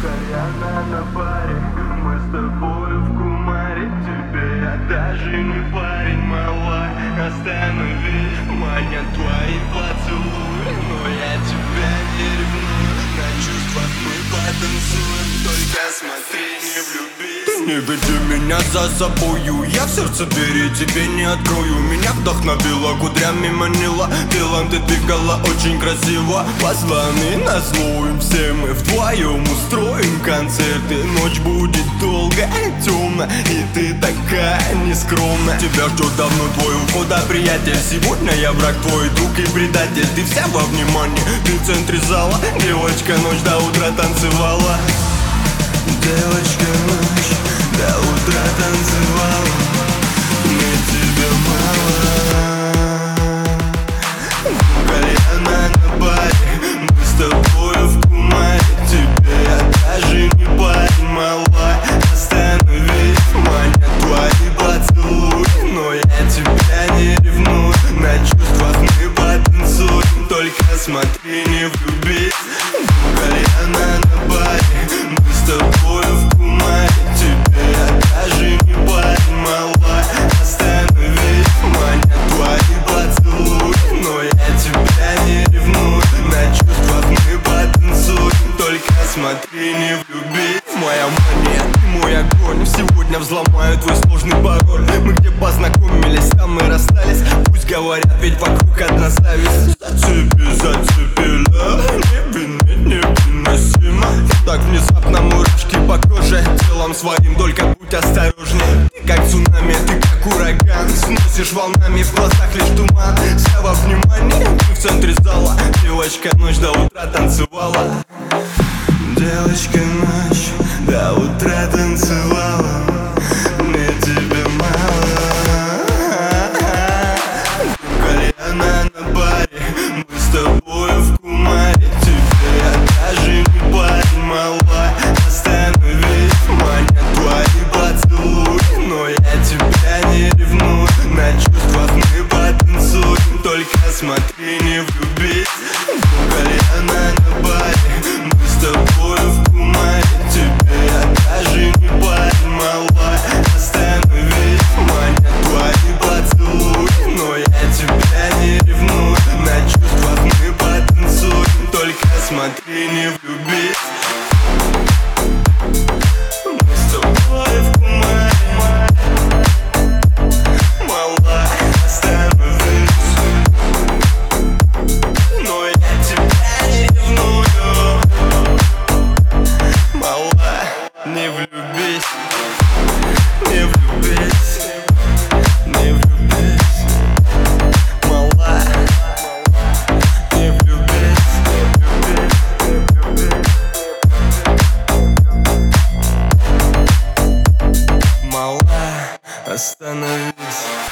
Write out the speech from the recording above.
Кальяна на паре, мы с тобою в кумаре. Тебе я даже не парень, мала. Остановись, манят твои поцелуи, но я тебя не ревную. На чувствах мы потанцуем, только смотри, не влюбись. Не веди меня за собою, я в сердце двери тебе не открою. Меня вдохновила, кудрями манила, телом ты двигала очень красиво. Позвони на зло им, все мы вдвоем устроим концерты. Ночь будет долгая, темная, и ты такая нескромная. Тебя ждет давно твой уход, а приятель. Сегодня я враг, твой друг и предатель. Ты вся во внимании, ты в центре зала. Девочка, ночь до утра танцевала. Девочка, ночь до утра танцевала. Мне тебя мало. Кальяна на баре, мы с тобою в кумаре. Тебе я даже не парень, мала. Остановись, манят твои поцелуи, но я тебя не ревную. На чувствах мы потанцуем, только смотри, не влюбись. Кальяна на баре, мы с тобою в кумаре. Тебе я даже не парень, мала. Остановись, манят твои поцелуи, но я тебя не ревную. На чувствах мы потанцуем, только смотри, не влюбись. Моя мания, ты мой огонь. Сегодня взломаю твой сложный пароль. Мы где познакомились, там мы расстались. Пусть говорят, ведь вокруг одна зависть. Зацепила, невыносимо. Так внезапно мурашки по коже. Телом своим только будь осторожнее. Ты как цунами, ты как ураган. Сносишь волнами, в глазах лишь туман. Вся во внимании, ты в центре зала. Девочка, ночь до утра танцевала. Девочка, ночь до утра танцевала. Мне тебя мало. Кальяна на баре, мы с тобою в кумаре. Тебе я даже не парень, мала. Остановись, манят твои поцелуи, но я тебя не ревную. На чувствах мы потанцуем, только смотри, не влюбись. Кальяна на баре, мы с тобою в кумаре. Тебе я даже не парень, мала. Остановись, манят твои поцелуи, но я тебя не ревную. На чувствах мы потанцуем, только смотри, не влюбись. Мы с тобой в кумаре, мала. Остановись, но я тебя не ревную. Мала, не влюбись, не влюбись, не влюбись. Мала, не влюбись, не влюбись. Мала, остановись.